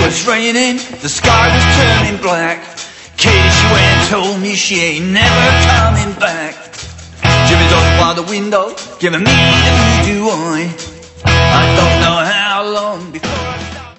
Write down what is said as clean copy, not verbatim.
was raining, the sky was turning black. Katie went and told me she ain't never coming back. Jimmy does by the window, giving me the blue eye. I don't know how long before